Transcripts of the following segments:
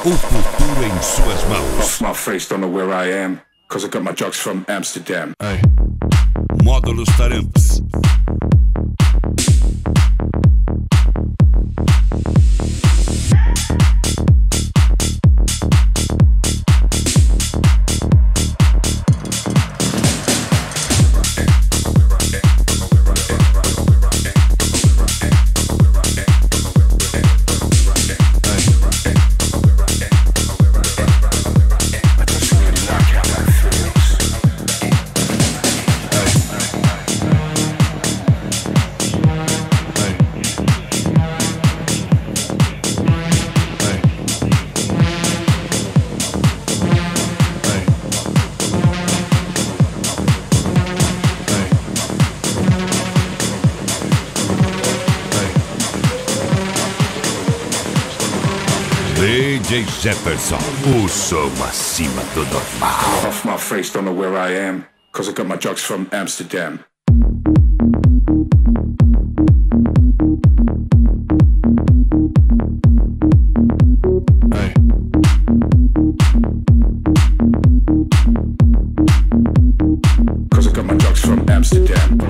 O futuro em suas mãos. Off my face, don't know where I am, cause I got my drugs from Amsterdam. Ei. Módulos Taramps. DJ Jefferson, o som acima do normal. Off my face, don't know where I am, cause I got my drugs from Amsterdam. Hey. Cause I got my drugs from Amsterdam.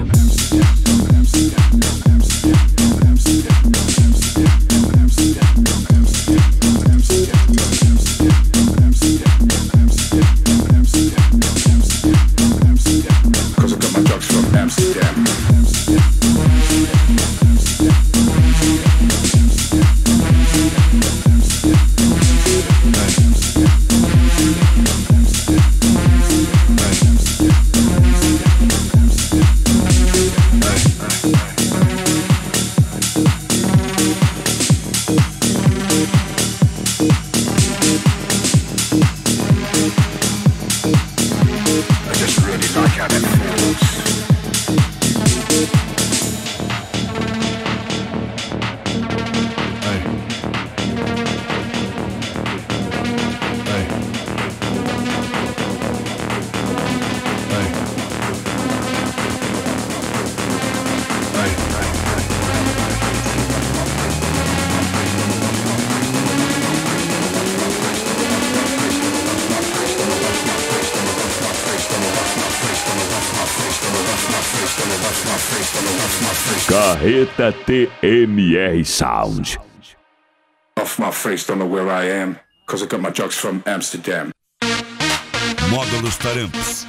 Carreta TMR Sound. Off my face, don't know where I am, cause I got my drugs from Amsterdam. Módulos Taramps.